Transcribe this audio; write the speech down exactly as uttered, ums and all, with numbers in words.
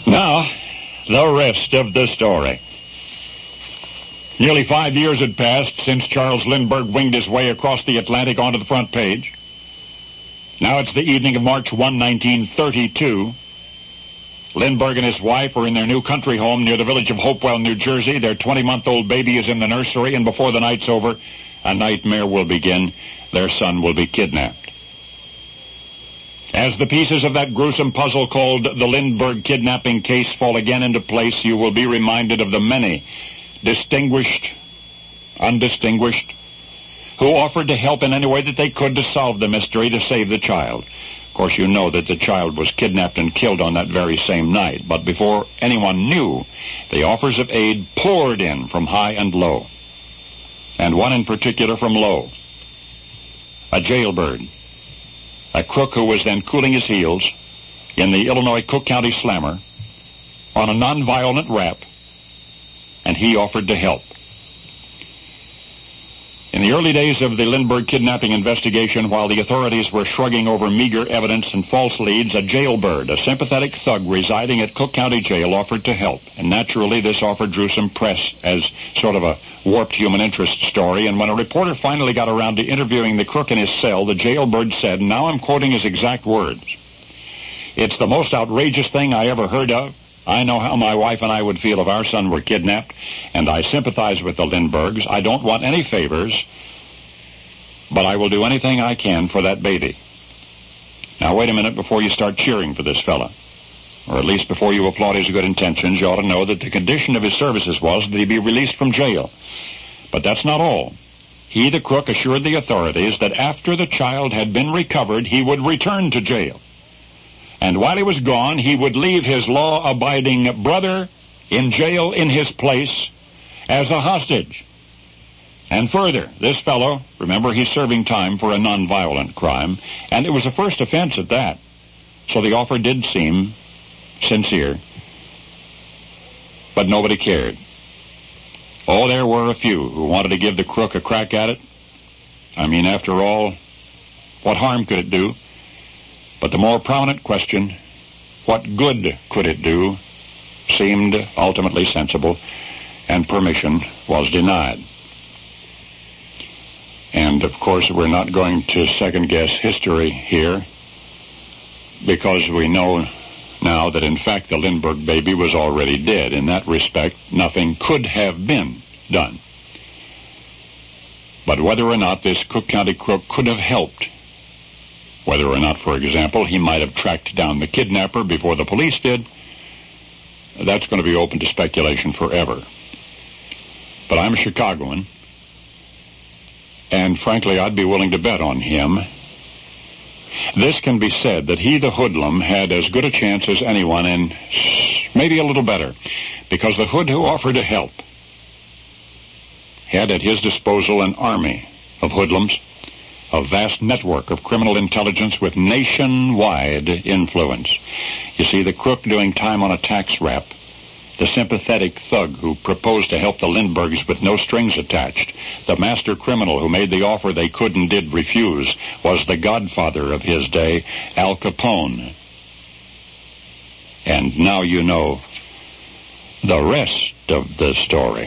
Now, the rest of the story. Nearly five years had passed since Charles Lindbergh winged his way across the Atlantic onto the front page. Now it's the evening of March first, nineteen thirty-two. Lindbergh and his wife are in their new country home near the village of Hopewell, New Jersey. Their twenty-month-old baby is in the nursery, and before the night's over, a nightmare will begin. Their son will be kidnapped. As the pieces of that gruesome puzzle called the Lindbergh kidnapping case fall again into place, you will be reminded of the many distinguished, undistinguished, who offered to help in any way that they could to solve the mystery, to save the child. Of course, you know that the child was kidnapped and killed on that very same night, but before anyone knew, the offers of aid poured in from high and low, and one in particular from low. A jailbird, a crook who was then cooling his heels in the Illinois Cook County Slammer on a nonviolent rap, and he offered to help. In the early days of the Lindbergh kidnapping investigation, while the authorities were shrugging over meager evidence and false leads, a jailbird, a sympathetic thug residing at Cook County Jail, offered to help. And naturally, this offer drew some press as sort of a warped human interest story. And when a reporter finally got around to interviewing the crook in his cell, the jailbird said, now I'm quoting his exact words, "It's the most outrageous thing I ever heard of. I know how my wife and I would feel if our son were kidnapped, and I sympathize with the Lindberghs. I don't want any favors, but I will do anything I can for that baby." Now, wait a minute before you start cheering for this fella, or at least before you applaud his good intentions. You ought to know that the condition of his services was that he be released from jail. But that's not all. He, the crook, assured the authorities that after the child had been recovered, he would return to jail. And while he was gone, he would leave his law-abiding brother in jail in his place as a hostage. And further, this fellow, remember, he's serving time for a nonviolent crime, and it was a first offense at that. So the offer did seem sincere, but nobody cared. Oh, there were a few who wanted to give the crook a crack at it. I mean, after all, what harm could it do? But the more prominent question, what good could it do, seemed ultimately sensible, and permission was denied. And, of course, we're not going to second-guess history here, because we know now that, in fact, the Lindbergh baby was already dead. In that respect, nothing could have been done. But whether or not this Cook County crook could have helped, whether or not, for example, he might have tracked down the kidnapper before the police did, that's going to be open to speculation forever. But I'm a Chicagoan, and frankly, I'd be willing to bet on him. This can be said, that he, the hoodlum, had as good a chance as anyone, and maybe a little better, because the hood who offered to help had at his disposal an army of hoodlums, a vast network of criminal intelligence with nationwide influence. You see, the crook doing time on a tax rap, the sympathetic thug who proposed to help the Lindberghs with no strings attached, the master criminal who made the offer they could and did refuse, was the godfather of his day, Al Capone. And now you know the rest of the story.